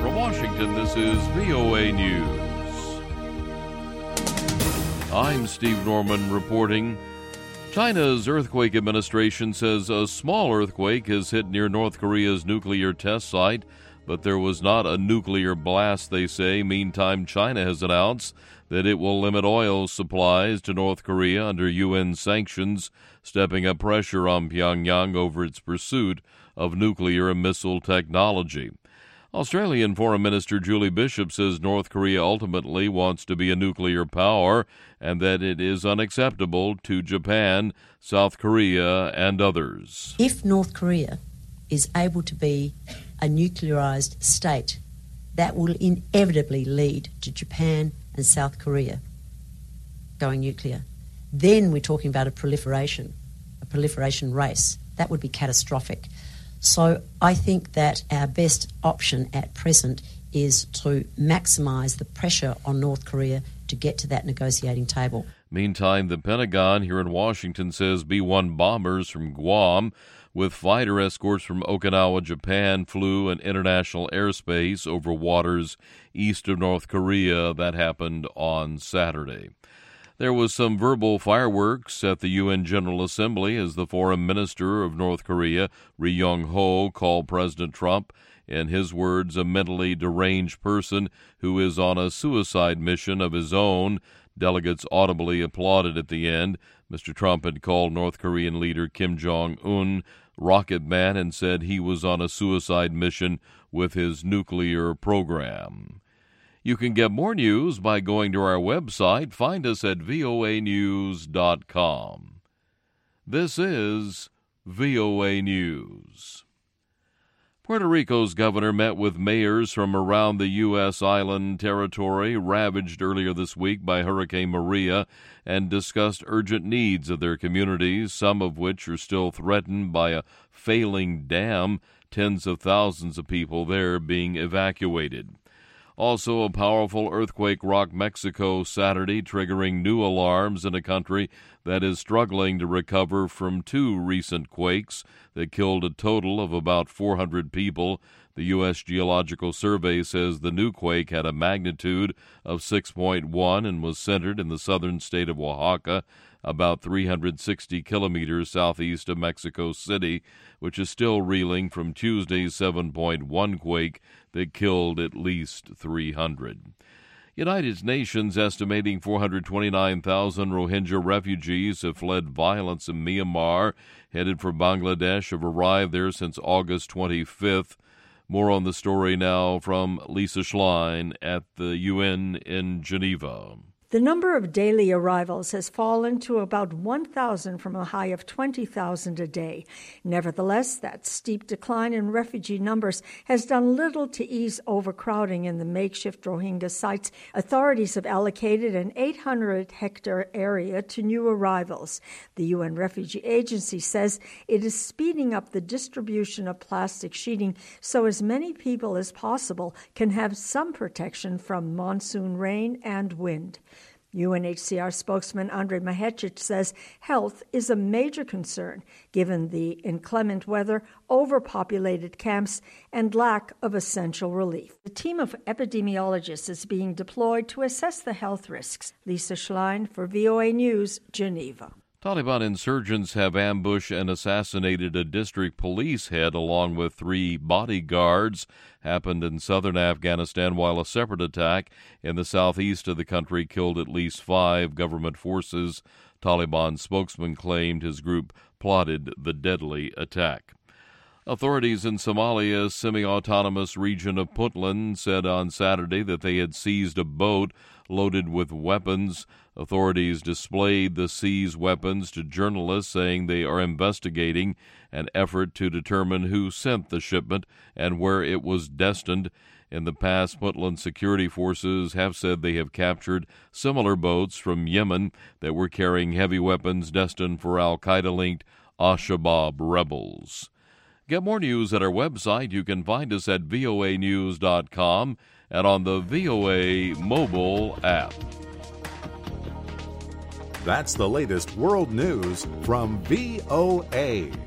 From Washington, this is VOA News. I'm Steve Norman reporting. China's earthquake administration says a small earthquake has hit near North Korea's nuclear test site, but there was not a nuclear blast, they say. Meantime, China has announced that it will limit oil supplies to North Korea under UN sanctions, stepping up pressure on Pyongyang over its pursuit of nuclear and missile technology. Australian Foreign Minister Julie Bishop says North Korea ultimately wants to be a nuclear power and that it is unacceptable to Japan, South Korea, and others. If North Korea is able to be a nuclearized state, that will inevitably lead to Japan and South Korea going nuclear. Then we're talking about a proliferation race. That would be catastrophic. So I think that our best option at present is to maximize the pressure on North Korea to get to that negotiating table. Meantime, the Pentagon here in Washington says B-1 bombers from Guam with fighter escorts from Okinawa, Japan, flew in international airspace over waters east of North Korea. That happened on Saturday. There was some verbal fireworks at the UN General Assembly as the Foreign Minister of North Korea, Ri Yong-ho, called President Trump, in his words, a mentally deranged person who is on a suicide mission of his own. Delegates audibly applauded at the end. Mr. Trump had called North Korean leader Kim Jong-un Rocket Man and said he was on a suicide mission with his nuclear program. You can get more news by going to our website. Find us at voanews.com. This is VOA News. Puerto Rico's governor met with mayors from around the U.S. island territory ravaged earlier this week by Hurricane Maria and discussed urgent needs of their communities, some of which are still threatened by a failing dam, tens of thousands of people there being evacuated. Also, a powerful earthquake rocked Mexico Saturday, triggering new alarms in a country that is struggling to recover from two recent quakes that killed a total of about 400 people. The U.S. Geological Survey says the new quake had a magnitude of 6.1 and was centered in the southern state of Oaxaca, about 360 kilometers southeast of Mexico City, which is still reeling from Tuesday's 7.1 quake that killed at least 300. United Nations estimating 429,000 Rohingya refugees have fled violence in Myanmar, headed for Bangladesh, have arrived there since August 25th. More on the story now from Lisa Schlein at the UN in Geneva. The number of daily arrivals has fallen to about 1,000 from a high of 20,000 a day. Nevertheless, that steep decline in refugee numbers has done little to ease overcrowding in the makeshift Rohingya sites. Authorities have allocated an 800-hectare area to new arrivals. The UN Refugee Agency says it is speeding up the distribution of plastic sheeting so as many people as possible can have some protection from monsoon rain and wind. UNHCR spokesman Andrei Mahecic says health is a major concern given the inclement weather, overpopulated camps, and lack of essential relief. A team of epidemiologists is being deployed to assess the health risks. Lisa Schlein for VOA News, Geneva. Taliban insurgents have ambushed and assassinated a district police head along with 3 bodyguards. Happened in southern Afghanistan, while a separate attack in the southeast of the country killed at least 5 government forces. Taliban spokesman claimed his group plotted the deadly attack. Authorities in Somalia's semi-autonomous region of Puntland said on Saturday that they had seized a boat loaded with weapons. Authorities displayed the seized weapons to journalists, saying they are investigating an effort to determine who sent the shipment and where it was destined. In the past, Puntland security forces have said they have captured similar boats from Yemen that were carrying heavy weapons destined for al-Qaeda-linked Al-Shabaab rebels. Get more news at our website. You can find us at voanews.com and on the VOA mobile app. That's the latest world news from VOA.